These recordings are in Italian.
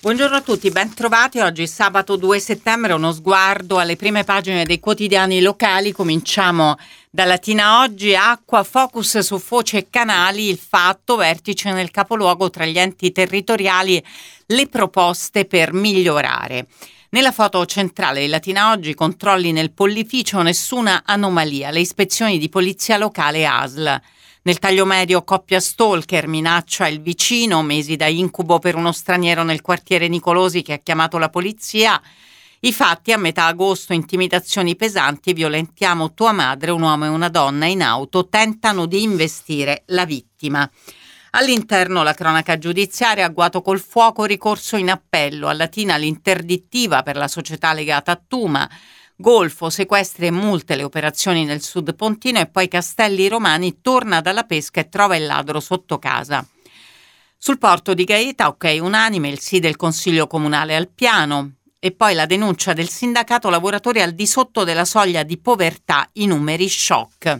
Buongiorno a tutti, ben trovati. Oggi sabato 2 settembre, uno sguardo alle prime pagine dei quotidiani locali. Cominciamo da Latina Oggi, acqua, focus su foci e canali, il Fatto, vertice nel capoluogo tra gli enti territoriali, le proposte per migliorare. Nella foto centrale di Latina Oggi, controlli nel Pollificio, nessuna anomalia, le ispezioni di polizia locale ASL. Nel taglio medio, coppia stalker minaccia il vicino, mesi da incubo per uno straniero nel quartiere Nicolosi che ha chiamato la polizia. I fatti: a metà agosto, intimidazioni pesanti, violentiamo tua madre, un uomo e una donna in auto tentano di investire la vittima. All'interno la cronaca giudiziaria, agguato col fuoco, ricorso in appello, a Latina l'interdittiva per la società legata a Tuma, Golfo, sequestri e multe, le operazioni nel sud pontino e poi Castelli Romani torna dalla pesca e trova il ladro sotto casa. Sul porto di Gaeta, ok unanime, il sì del Consiglio Comunale al piano e poi la denuncia del sindacato lavoratori al di sotto della soglia di povertà, i numeri shock.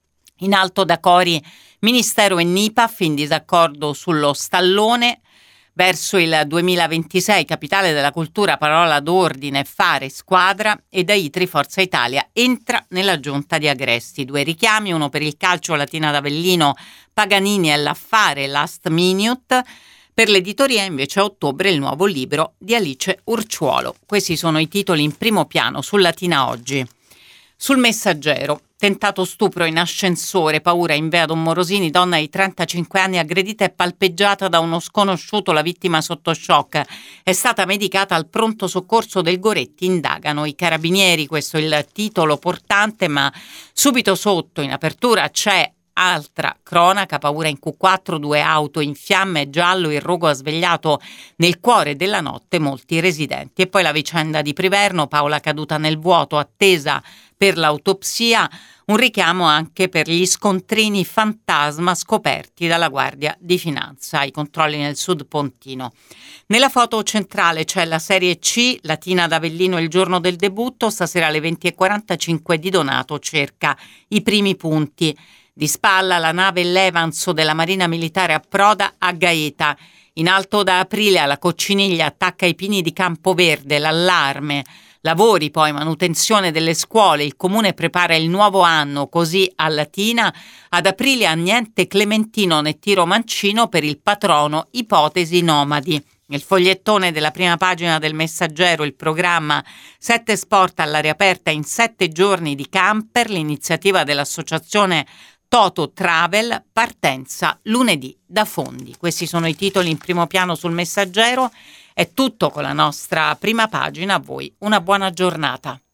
In alto da Cori, Ministero e Nipaf in disaccordo sullo stallone. Verso il 2026, capitale della cultura, parola d'ordine, fare squadra, e da Itri Forza Italia entra nella giunta di Agresti. 2 richiami, uno per il calcio, Latina d'Avellino, Paganini e l'affare Last Minute. Per l'editoria invece a ottobre il nuovo libro di Alice Urciuolo. Questi sono i titoli in primo piano su Latina Oggi. Sul Messaggero, tentato stupro in ascensore, paura in via Don Morosini, donna di 35 anni aggredita e palpeggiata da uno sconosciuto, la vittima sotto shock. È stata medicata al pronto soccorso del Goretti, indagano i carabinieri, questo è il titolo portante, ma subito sotto in apertura c'è altra cronaca, paura in Q4, 2 auto in fiamme, giallo, il rogo ha svegliato nel cuore della notte molti residenti. E poi la vicenda di Priverno, Paola caduta nel vuoto, attesa per l'autopsia, un richiamo anche per gli scontrini fantasma scoperti dalla Guardia di Finanza, i controlli nel sud pontino. Nella foto centrale c'è la Serie C, Latina d'Avellino il giorno del debutto, stasera alle 20:45 Di Donato cerca i primi punti. Di spalla la nave Levanzo della Marina Militare approda a Gaeta. In alto da aprile alla Cocciniglia attacca i pini di Campoverde, l'allarme. Lavori poi, manutenzione delle scuole, il comune prepara il nuovo anno, così a Latina. Ad aprile a niente Clementino né Tiro Mancino per il patrono, ipotesi nomadi. Nel fogliettone della prima pagina del Messaggero il programma 7 sport all'aria aperta in 7 giorni di camper, l'iniziativa dell'associazione Toto Travel, partenza lunedì da Fondi. Questi sono i titoli in primo piano sul Messaggero. È tutto con la nostra prima pagina. A voi una buona giornata.